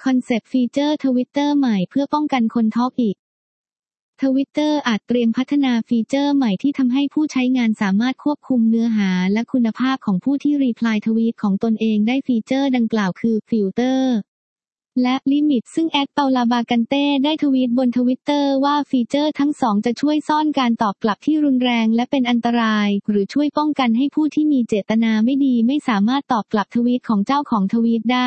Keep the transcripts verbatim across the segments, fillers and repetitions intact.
คอนเซปต์ฟีเจอร์ Twitter ใหม่เพื่อป้องกันคนท็อกอีก Twitter อาจเตรียมพัฒนาฟีเจอร์ใหม่ที่ทำให้ผู้ใช้งานสามารถควบคุมเนื้อหาและคุณภาพของผู้ที่รีพลายทวีตของตนเองได้ฟีเจอร์ดังกล่าวคือฟิลเตอร์และลิมิตซึ่งแอดเปาลาบากันเต้ได้ทวีตบนทวิตเตอร์ว่าฟีเจอร์ทั้งสองจะช่วยซ่อนการตอบกลับที่รุนแรงและเป็นอันตรายหรือช่วยป้องกันให้ผู้ที่มีเจตนาไม่ดีไม่สามารถตอบกลับทวีตของเจ้าของทวีตได้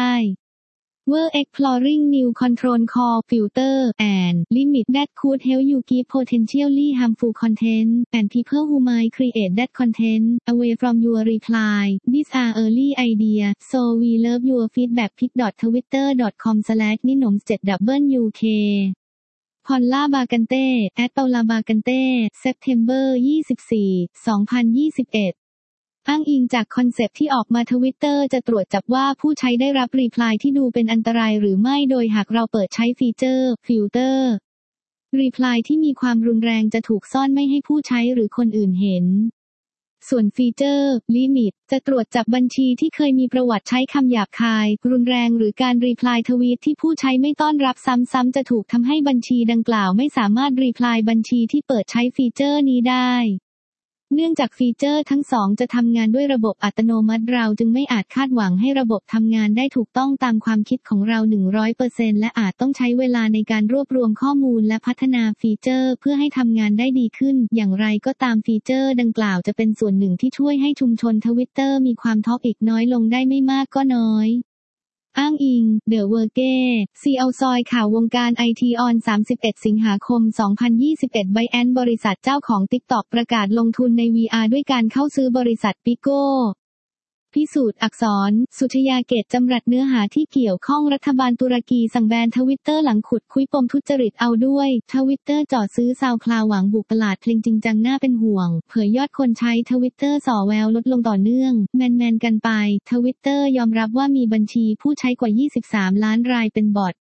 We're exploring new control call filter and limit that could help you keep potentially harmful content and people who might create that content away from your reply. These are early ideas, so we love your feedback. pic dot twitter dot com slash ninoms seven w k พอลล่าบากันเต้ แอดเปาลาบากันเต้ September ยี่สิบสี่ สองพันยี่สิบเอ็ดอ้างอิงจากคอนเซปต์ที่ออกมา Twitter จะตรวจจับว่าผู้ใช้ได้รับรีพลายที่ดูเป็นอันตรายหรือไม่โดยหากเราเปิดใช้ฟีเจอร์ฟิลเตอร์รีพลายที่มีความรุนแรงจะถูกซ่อนไม่ให้ผู้ใช้หรือคนอื่นเห็นส่วนฟีเจอร์ลิมิตจะตรวจจับบัญชีที่เคยมีประวัติใช้คำหยาบคายรุนแรงหรือการรีพลายทวีตที่ผู้ใช้ไม่ต้อนรับซ้ำๆจะถูกทำให้บัญชีดังกล่าวไม่สามารถรีพลายบัญชีที่เปิดใช้ฟีเจอร์นี้ได้เนื่องจากฟีเจอร์ทั้งสองจะทำงานด้วยระบบอัตโนมัติเราจึงไม่อาจคาดหวังให้ระบบทำงานได้ถูกต้องตามความคิดของเรา หนึ่งร้อยเปอร์เซ็นต์ และอาจต้องใช้เวลาในการรวบรวมข้อมูลและพัฒนาฟีเจอร์เพื่อให้ทำงานได้ดีขึ้นอย่างไรก็ตามฟีเจอร์ดังกล่าวจะเป็นส่วนหนึ่งที่ช่วยให้ชุมชน Twitter มีความท็อกอีกน้อยลงได้ไม่มากก็น้อยอ้างอิง The Verge ซี อี โอ ซอยข่าววงการไอทีออนสามสิบเอ็ดสิงหาคมสองพันยี่สิบเอ็ด ByteDance บริษัทเจ้าของ TikTok ประกาศลงทุนใน วี อาร์ ด้วยการเข้าซื้อบริษัท Pico พิสูจน์อักษรสุชยาเกตจำรัดเนื้อหาที่เกี่ยวข้องรัฐบาลตุรกีสั่งแบน Twitter หลังขุดคุยปมทุจริตเอาด้วย Twitter จ่อซื้อ SoundCloud หวังบุกตลาดเพลงจริงจังน่าเป็นห่วงเผยยอดคนใช้ Twitter ส่อแววลดลงต่อเนื่องแมนๆกันไป Twitter ยอมรับว่ามีบัญชีผู้ใช้กว่ายี่สิบสามล้านรายเป็นบอท